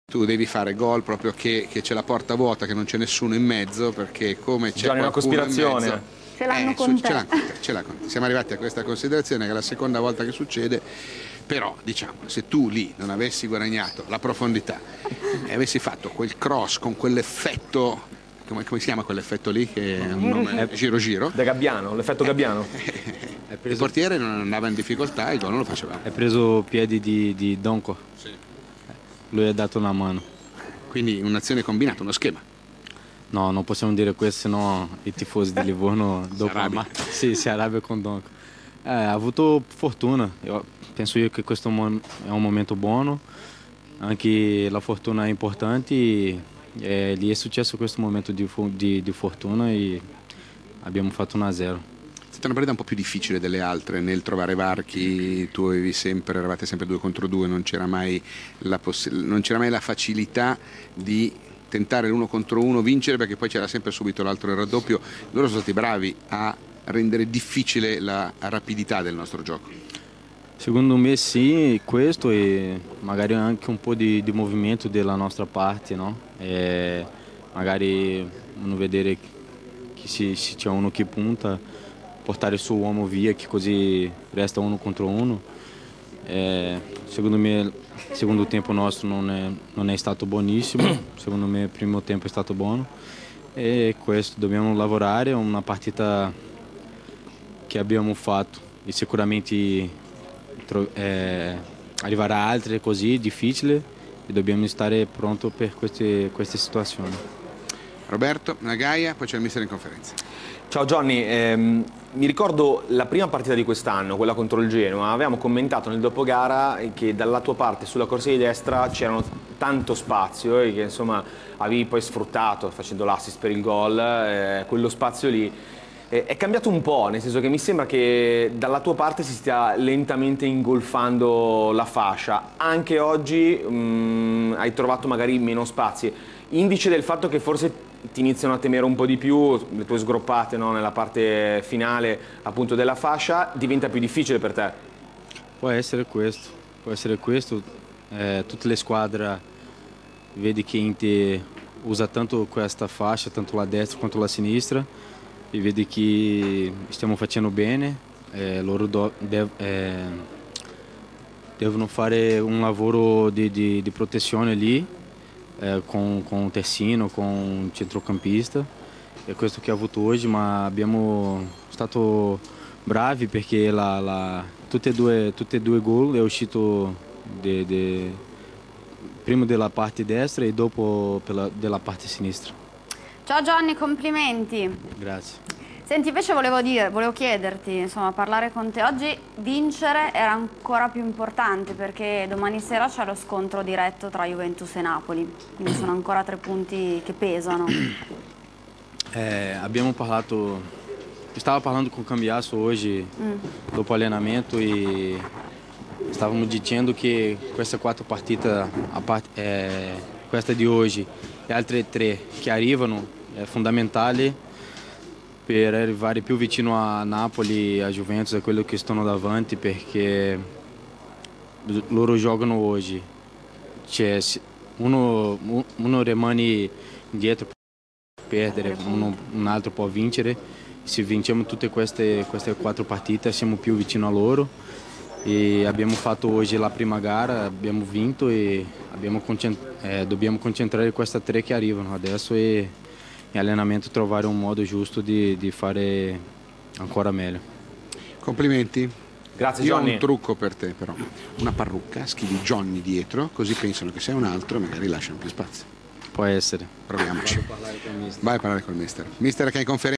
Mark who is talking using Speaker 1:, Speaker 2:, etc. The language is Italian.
Speaker 1: Tu devi fare gol proprio che c'è la porta vuota, che non c'è nessuno in mezzo, perché come c'è
Speaker 2: una cospirazione.
Speaker 1: in mezzo,
Speaker 3: Ce l'hanno con te.
Speaker 1: ce l'ha con te. Siamo arrivati a questa considerazione che è la seconda volta che succede, però diciamo, se tu lì non avessi guadagnato la profondità e avessi fatto quel cross con quell'effetto, come si chiama quell'effetto lì? Che è un nome, giro.
Speaker 2: Da Gabbiano, l'effetto Gabbiano.
Speaker 1: Il portiere non andava in difficoltà, il gol non lo faceva.
Speaker 4: Hai preso piedi di Donko?
Speaker 1: Sì.
Speaker 4: Lui ha dato una mano.
Speaker 1: Quindi un'azione combinata, uno schema.
Speaker 4: No, non possiamo dire questo, sennò i tifosi di Livorno dopo si arrabbiano con Donko. Ha avuto fortuna. Penso io che questo è un momento buono, anche la fortuna è importante e lì è successo questo momento di fortuna e abbiamo fatto 1-0.
Speaker 1: È stata una partita un po' più difficile delle altre nel trovare varchi, eravate sempre 2 contro 2, non c'era mai la facilità di tentare l'1 contro 1, vincere, perché poi c'era sempre subito l'altro raddoppio. Loro sono stati bravi a rendere difficile la rapidità del nostro gioco.
Speaker 4: Secondo me sì, questo e magari anche un po' di movimento della nostra parte, no? E magari uno vedere che se c'è uno che punta, portare il suo uomo via, che così resta 1 contro 1. Secondo me il secondo tempo nostro non è stato buonissimo, secondo me il primo tempo è stato buono e questo dobbiamo lavorare, è una partita che abbiamo fatto e sicuramente arriverà altre così difficili e dobbiamo stare pronti per queste situazioni.
Speaker 1: Roberto, Nagaia, poi c'è il mister in conferenza.
Speaker 2: Ciao Johnny, mi ricordo la prima partita di quest'anno, quella contro il Genoa, avevamo commentato nel dopogara che dalla tua parte sulla corsia di destra c'erano tanto spazio e che insomma avevi poi sfruttato facendo l'assist per il gol, quello spazio lì. È cambiato un po', nel senso che mi sembra che dalla tua parte si stia lentamente ingolfando la fascia. Anche oggi hai trovato magari meno spazi, indice del fatto che forse ti iniziano a temere un po' di più, le tue sgroppate, no, nella parte finale appunto della fascia, diventa più difficile per te.
Speaker 4: Può essere questo. Tutte le squadre vedi che Inter usa tanto questa fascia, tanto la destra quanto la sinistra, e vedi che stiamo facendo bene. Loro devono fare un lavoro di protezione lì, con un terzino, con un centrocampista. È questo che ha avuto oggi, ma abbiamo stato bravi perché tutti e due gol è uscito prima della parte destra e dopo della parte sinistra.
Speaker 3: Ciao Johnny, complimenti.
Speaker 4: Grazie.
Speaker 3: Senti, invece volevo chiederti, insomma, parlare con te. Oggi vincere era ancora più importante perché domani sera c'è lo scontro diretto tra Juventus e Napoli, quindi sono ancora 3 punti che pesano.
Speaker 4: Stavo parlando con o Cambiasso oggi dopo allenamento e stavamo dicendo che queste 4 partite, questa di oggi e altre 3 che arrivano, è fondamentale per arrivare più vicino a Napoli, a Juventus, a quello che stanno davanti, perché loro giocano oggi. Uno rimane indietro per perdere, un altro può vincere. Se vinciamo tutte queste 4 partite siamo più vicino a loro. E abbiamo fatto oggi la prima gara, abbiamo vinto e dobbiamo concentrare queste 3 che arrivano adesso e in allenamento trovare un modo giusto di fare ancora meglio.
Speaker 1: Complimenti.
Speaker 2: Grazie
Speaker 1: Io
Speaker 2: Johnny.
Speaker 1: ho un trucco per te però, una parrucca, scrivi Johnny dietro, così pensano che sei un altro e magari lasciano più spazio.
Speaker 4: Può essere.
Speaker 1: Proviamoci.
Speaker 4: Vado a parlare con il mister.
Speaker 1: Vai a parlare col mister. Mister che è in conferenza.